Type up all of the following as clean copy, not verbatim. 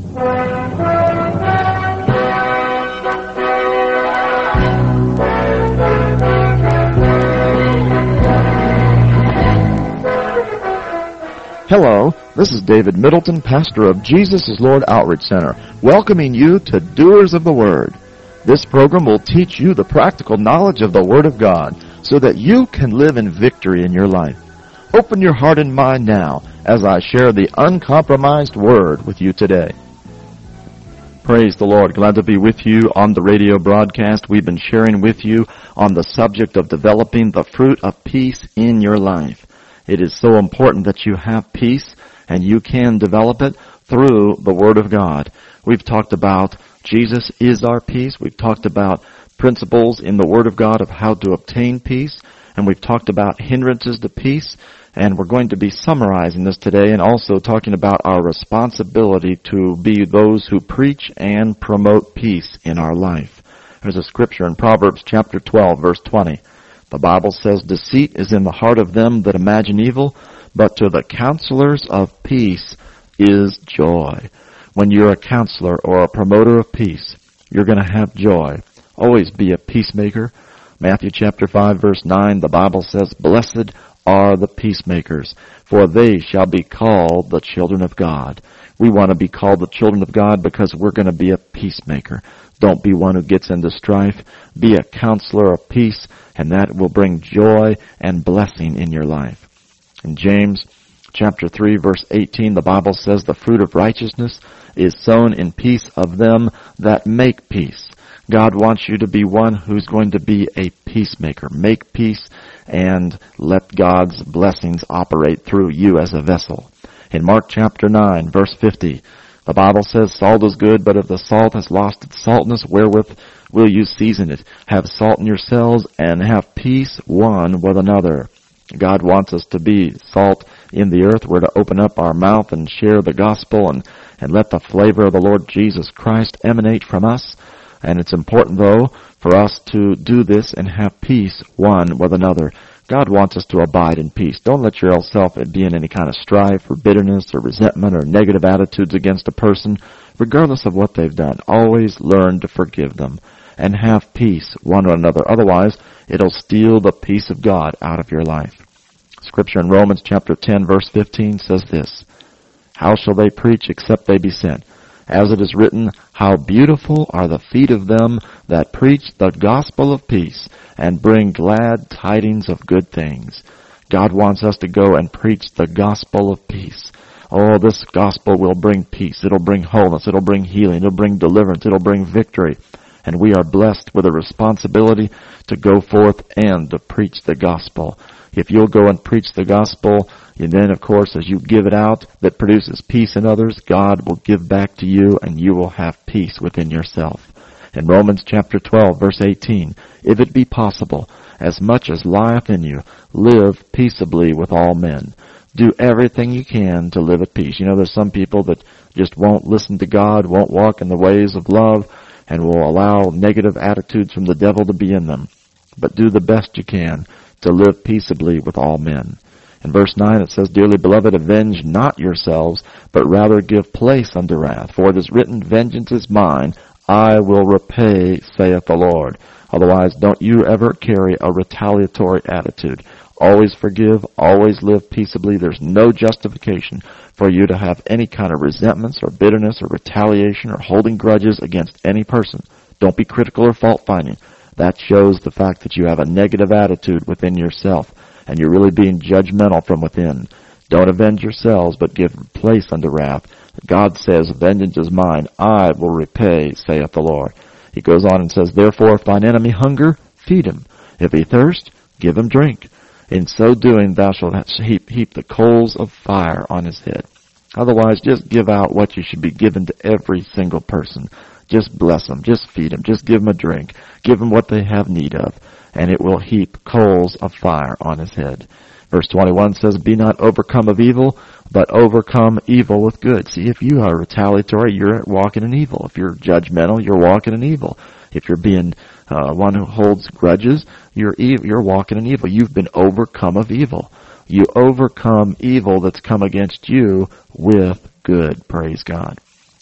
Hello, this is David Middleton, pastor of Jesus is Lord Outreach Center, welcoming you to Doers of the Word. This program will teach you the practical knowledge of the Word of God so that you can live in victory in your life. Open your heart and mind now as I share the uncompromised Word with you today. Praise the Lord. Glad to be with you on the radio broadcast. We've been sharing with you on the subject of developing the fruit of peace in your life. It is so important that you have peace, and you can develop it through the Word of God. We've talked about Jesus is our peace. We've talked about principles in the Word of God of how to obtain peace, and we've talked about hindrances to peace, and we're going to be summarizing this today and also talking about our responsibility to be those who preach and promote peace in our life. There's a scripture in Proverbs chapter 12, verse 20. The Bible says, "Deceit is in the heart of them that imagine evil, but to the counselors of peace is joy." When you're a counselor or a promoter of peace, you're going to have joy. Always be a peacemaker. Matthew chapter 5, verse 9, the Bible says, "Blessed are the peacemakers, for they shall be called the children of God." We want to be called the children of God because we're going to be a peacemaker. Don't be one who gets into strife. Be a counselor of peace, and that will bring joy and blessing in your life. In James chapter 3, verse 18, the Bible says, "The fruit of righteousness is sown in peace of them that make peace." God wants you to be one who's going to be a peacemaker. Make peace and let God's blessings operate through you as a vessel. In Mark chapter 9, verse 50, the Bible says, "Salt is good, but if the salt has lost its saltness, wherewith will you season it? Have salt in yourselves, and have peace one with another." God wants us to be salt in the earth. We're to open up our mouth and share the gospel and let the flavor of the Lord Jesus Christ emanate from us. And it's important, though, for us to do this and have peace one with another. God wants us to abide in peace. Don't let yourself be in any kind of strife or bitterness or resentment or negative attitudes against a person, regardless of what they've done. Always learn to forgive them and have peace one with another. Otherwise, it'll steal the peace of God out of your life. Scripture in Romans chapter 10, verse 15 says this, "How shall they preach except they be sent? As it is written, how beautiful are the feet of them that preach the gospel of peace and bring glad tidings of good things." God wants us to go and preach the gospel of peace. Oh, this gospel will bring peace. It'll bring wholeness. It'll bring healing. It'll bring deliverance. It'll bring victory. And we are blessed with a responsibility to go forth and to preach the gospel. If you'll go and preach the gospel, and then, of course, as you give it out, that produces peace in others, God will give back to you, and you will have peace within yourself. In Romans chapter 12, verse 18, "If it be possible, as much as lieth in you, live peaceably with all men." Do everything you can to live at peace. You know, there's some people that just won't listen to God, won't walk in the ways of love, and will allow negative attitudes from the devil to be in them. But do the best you can to live peaceably with all men. In verse 9 it says, "Dearly beloved, avenge not yourselves, but rather give place unto wrath. For it is written, Vengeance is mine, I will repay, saith the Lord." Otherwise, don't you ever carry a retaliatory attitude. Always forgive, always live peaceably. There's no justification for you to have any kind of resentments or bitterness or retaliation or holding grudges against any person. Don't be critical or fault-finding. That shows the fact that you have a negative attitude within yourself, and you're really being judgmental from within. Don't avenge yourselves, but give place unto wrath. God says, "Vengeance is mine, I will repay, saith the Lord." He goes on and says, "Therefore, if thine enemy hunger, feed him. If he thirst, give him drink. In so doing, thou shalt heap the coals of fire on his head." Otherwise, just give out what you should be given to every single person. Just bless them. Just feed them. Just give them a drink. Give them what they have need of, and it will heap coals of fire on his head. Verse 21 says, "Be not overcome of evil, but overcome evil with good." See, if you are retaliatory, you're walking in evil. If you're judgmental, you're walking in evil. If you're being one who holds grudges, you're walking in evil. You've been overcome of evil. You overcome evil that's come against you with good. Praise God.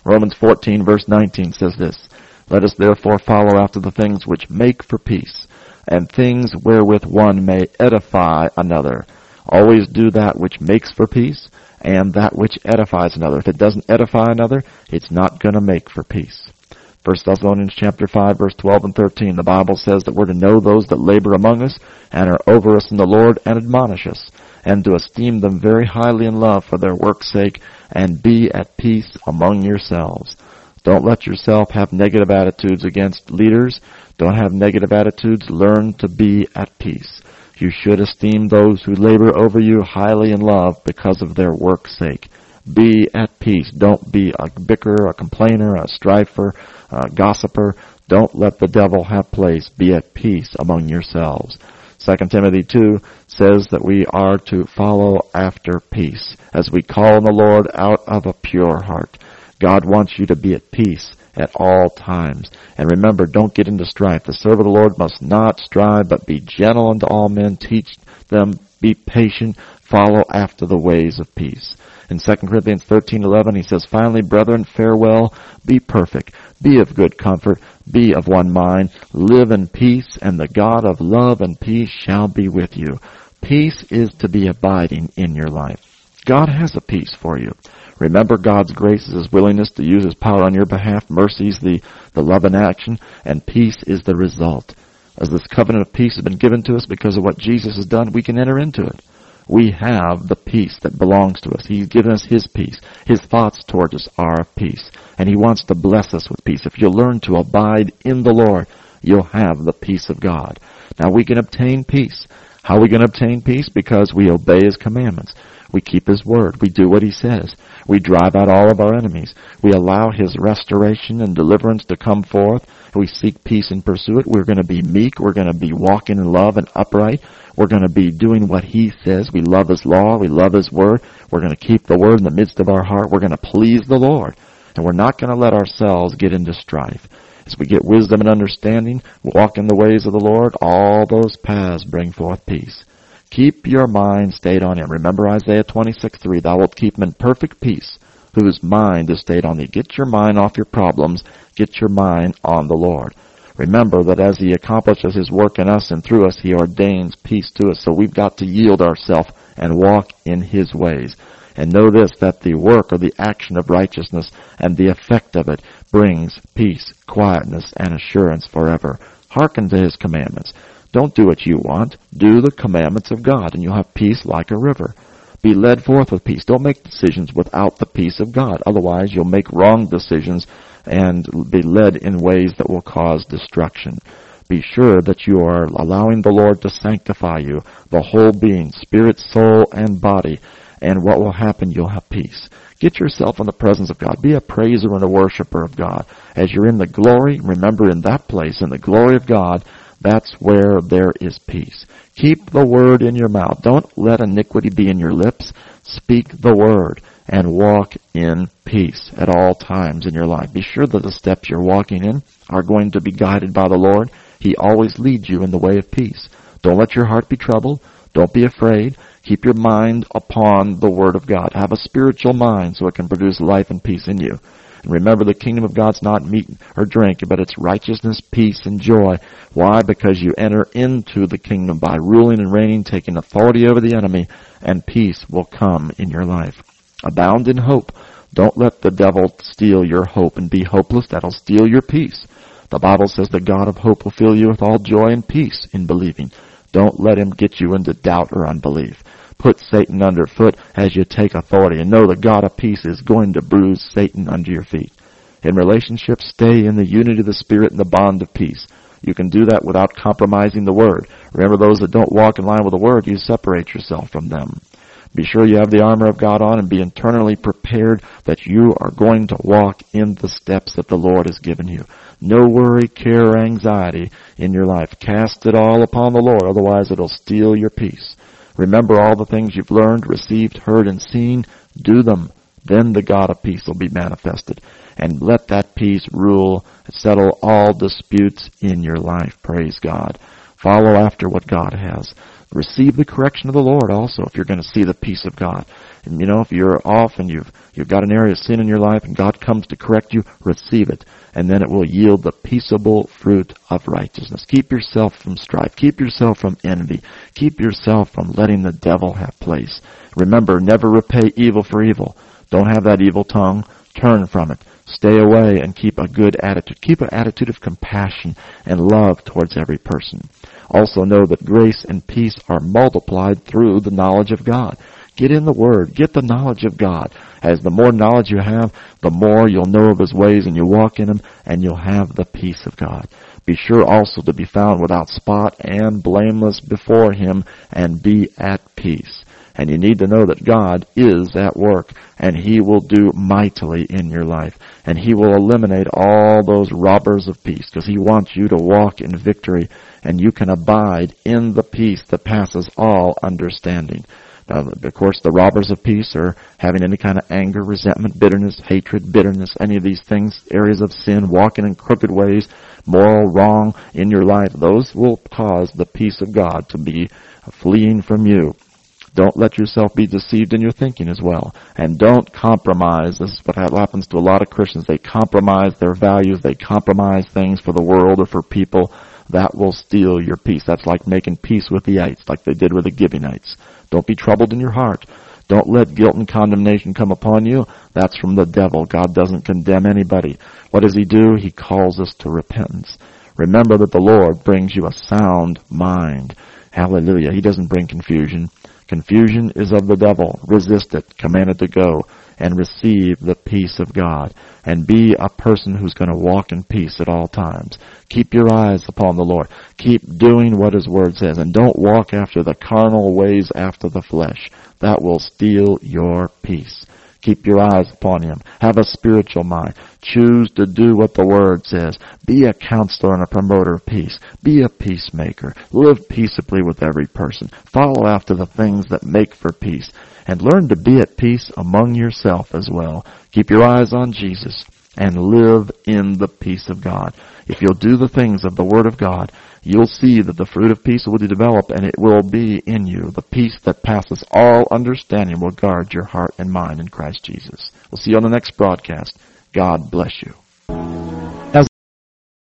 Romans 14 verse 19 says this, "Let us therefore follow after the things which make for peace, and things wherewith one may edify another." Always do that which makes for peace, and that which edifies another. If it doesn't edify another, it's not going to make for peace. 1 Thessalonians chapter 5, verse 12 and 13, the Bible says that we're to know those that labor among us and are over us in the Lord and admonish us, and to esteem them very highly in love for their work's sake, and be at peace among yourselves. Don't let yourself have negative attitudes against leaders. Don't have negative attitudes. Learn to be at peace. You should esteem those who labor over you highly in love because of their work's sake. Be at peace. Don't be a bicker, a complainer, a strifer, a gossiper. Don't let the devil have place. Be at peace among yourselves. 2 Timothy 2 says that we are to follow after peace as we call on the Lord out of a pure heart. God wants you to be at peace at all times. And remember, don't get into strife. The servant of the Lord must not strive, but be gentle unto all men. Teach them, be patient, follow after the ways of peace. In 2 Corinthians 13:11, he says, "Finally, brethren, farewell, be perfect, be of good comfort, be of one mind, live in peace, and the God of love and peace shall be with you." Peace is to be abiding in your life. God has a peace for you. Remember, God's grace is His willingness to use His power on your behalf. Mercy is the love in action, and peace is the result. As this covenant of peace has been given to us because of what Jesus has done, we can enter into it. We have the peace that belongs to us. He's given us His peace. His thoughts towards us are of peace, and He wants to bless us with peace. If you'll learn to abide in the Lord, you'll have the peace of God. Now we can obtain peace. How are we going to obtain peace? Because we obey His commandments. We keep His word. We do what He says. We drive out all of our enemies. We allow His restoration and deliverance to come forth. We seek peace and pursue it. We're going to be meek. We're going to be walking in love and upright. We're going to be doing what He says. We love His law. We love His word. We're going to keep the word in the midst of our heart. We're going to please the Lord. And we're not going to let ourselves get into strife. As we get wisdom and understanding, walk in the ways of the Lord, all those paths bring forth peace. Keep your mind stayed on Him. Remember Isaiah 26:3, "Thou wilt keep him in perfect peace, whose mind is stayed on Thee." Get your mind off your problems. Get your mind on the Lord. Remember that as He accomplishes His work in us and through us, He ordains peace to us. So we've got to yield ourselves and walk in His ways. And know this, that the work or the action of righteousness and the effect of it brings peace, quietness, and assurance forever. Hearken to His commandments. Don't do what you want. Do the commandments of God, and you'll have peace like a river. Be led forth with peace. Don't make decisions without the peace of God. Otherwise, you'll make wrong decisions and be led in ways that will cause destruction. Be sure that you are allowing the Lord to sanctify you, the whole being, spirit, soul, and body. And what will happen? You'll have peace. Get yourself in the presence of God. Be a praiser and a worshiper of God. As you're in the glory, remember in that place, in the glory of God, that's where there is peace. Keep the word in your mouth. Don't let iniquity be in your lips. Speak the word and walk in peace at all times in your life. Be sure that the steps you're walking in are going to be guided by the Lord. He always leads you in the way of peace. Don't let your heart be troubled. Don't be afraid. Keep your mind upon the Word of God. Have a spiritual mind so it can produce life and peace in you. And remember, the kingdom of God's not meat or drink, but it's righteousness, peace, and joy. Why? Because you enter into the kingdom by ruling and reigning, taking authority over the enemy, and peace will come in your life. Abound in hope. Don't let the devil steal your hope and be hopeless. That'll steal your peace. The Bible says the God of hope will fill you with all joy and peace in believing. Don't let him get you into doubt or unbelief. Put Satan underfoot as you take authority, and know the God of peace is going to bruise Satan under your feet. In relationships, stay in the unity of the Spirit and the bond of peace. You can do that without compromising the Word. Remember, those that don't walk in line with the Word, you separate yourself from them. Be sure you have the armor of God on and be internally prepared that you are going to walk in the steps that the Lord has given you. No worry, care, or anxiety in your life. Cast it all upon the Lord, otherwise it'll steal your peace. Remember all the things you've learned, received, heard, and seen. Do them. Then the God of peace will be manifested. And let that peace rule and settle all disputes in your life. Praise God. Follow after what God has. Receive the correction of the Lord also if you're going to see the peace of God. And if you're off and you've got an area of sin in your life and God comes to correct you, receive it. And then it will yield the peaceable fruit of righteousness. Keep yourself from strife. Keep yourself from envy. Keep yourself from letting the devil have place. Remember, never repay evil for evil. Don't have that evil tongue. Turn from it. Stay away and keep a good attitude. Keep an attitude of compassion and love towards every person. Also know that grace and peace are multiplied through the knowledge of God. Get in the Word. Get the knowledge of God. As the more knowledge you have, the more you'll know of His ways and you walk in them, and you'll have the peace of God. Be sure also to be found without spot and blameless before Him, and be at peace. And you need to know that God is at work, and He will do mightily in your life. And He will eliminate all those robbers of peace, because He wants you to walk in victory, and you can abide in the peace that passes all understanding. Now, of course, the robbers of peace are having any kind of anger, resentment, bitterness, hatred, bitterness, any of these things, areas of sin, walking in crooked ways, moral wrong in your life. Those will cause the peace of God to be fleeing from you. Don't let yourself be deceived in your thinking as well. And don't compromise. This is what happens to a lot of Christians. They compromise their values. They compromise things for the world or for people. That will steal your peace. That's like making peace with the ites, like they did with the Gibeonites. Don't be troubled in your heart. Don't let guilt and condemnation come upon you. That's from the devil. God doesn't condemn anybody. What does He do? He calls us to repentance. Remember that the Lord brings you a sound mind. Hallelujah. He doesn't bring confusion. Confusion is of the devil. Resist it. Command it to go. And receive the peace of God. And be a person who's going to walk in peace at all times. Keep your eyes upon the Lord. Keep doing what His Word says. And don't walk after the carnal ways after the flesh. That will steal your peace. Keep your eyes upon Him. Have a spiritual mind. Choose to do what the Word says. Be a counselor and a promoter of peace. Be a peacemaker. Live peaceably with every person. Follow after the things that make for peace. And learn to be at peace among yourself as well. Keep your eyes on Jesus and live in the peace of God. If you'll do the things of the Word of God, you'll see that the fruit of peace will develop, and it will be in you. The peace that passes all understanding will guard your heart and mind in Christ Jesus. We'll see you on the next broadcast. God bless you.